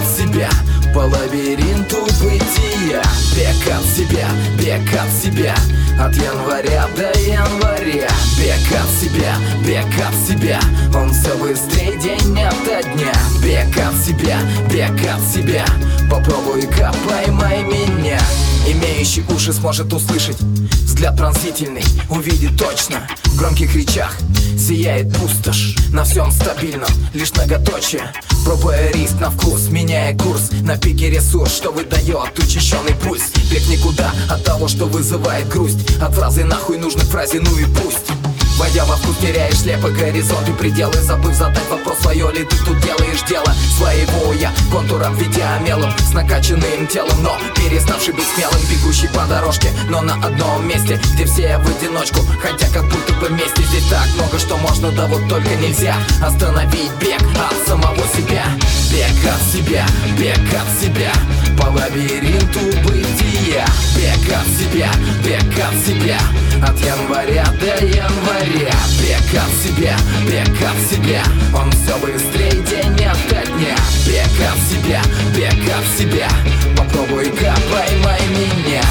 от себя по лабиринту бытия. Бег от себя, бег от себя, от января до января. Бег от себя, бег от себя, он все быстрее день ото дня. Бег от себя, бег от себя, попробуй-ка поймай меня. Имеющий уши сможет услышать, взгляд пронзительный увидит точно. В громких речах сияет пустошь, на всем стабильном лишь многоточие. Пробуя риск на вкус, меняя курс, на пике ресурс, что выдает учащенный пульс. Бег никуда от того, что вызывает грусть, от фразы нахуй нужной фразе ну и пусть. Войдя во вкус, теряешь слепо горизонт и пределы, забыв задать вопрос, свое ли ты тут делаешь дело своего я, контур обведя мелом, с накачанным телом, но переставший быть смелым, бегущий по дорожке, но на одном месте, где все в одиночку, хотя как будто бы вместе. Здесь так много, что можно, да вот только нельзя остановить бег от самого себя. Бег от себя, бег от себя, по лабиринту бытия. Бег от себя, бег от себя, от января до января. Бег от себя, бег от себя, он все быстрее день ото дня. Бег от себя, бег от себя, попробуй-ка поймай меня.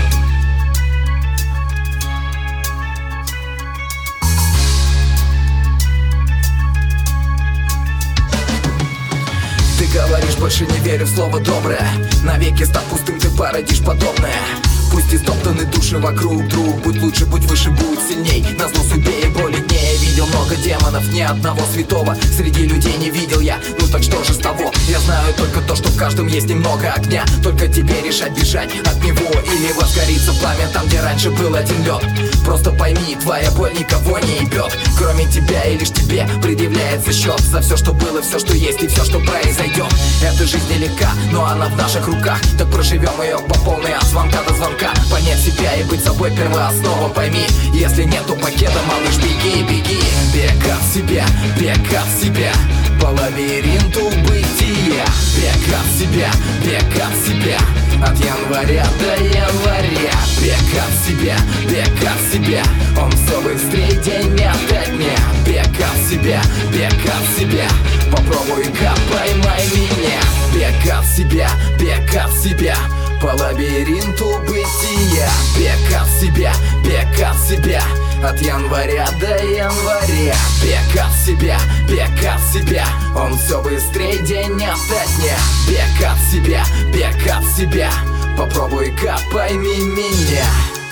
Ты говоришь, больше не верю в слово доброе, навеки став пустым, ты породишь подобное. Пусть истоптаны души вокруг друг, будь лучше, будь выше, будь сильней. Назло судьбе и боли дней я видел много демонов, ни одного святого среди людей не видел я. Ну так что же с того? Я знаю только то, что в каждом есть немного огня. Только тебе решать, бежать от него или возгорится пламя там, где раньше был один лед. Просто пойми, твоя боль никого не ебет, кроме тебя, и лишь тебе предъявляется счет за все, что было, все, что есть и все, что произойдет. Эта жизнь нелегка, но она в наших руках, так проживем ее по полной от звонка до звонка. Понять себя и быть собой первооснова, пойми, если нету пакета, малыш, беги, беги. Бег от себя, бег от себя, по лабиринту бытия. Бег от себя, бег от себя, от января до января. Бег от себя, бег от себя, он все быстрее день ото дня. Бег от себя, бег от себя, попробуй-ка поймай меня. Бег от себя, бег от себя, по лабиринту бытия. Бег от себя, бег от себя, от января до января. Бег от себя, бег от себя, он все быстрее день ото дня. Бег от себя, бег от себя, попробуй-ка пойми меня.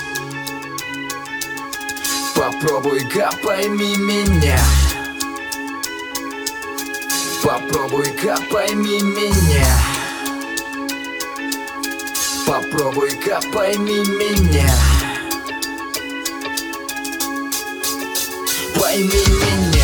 Попробуй-ка пойми меня. Попробуй-ка пойми меня. Попробуй-ка пойми меня. Пойми меня.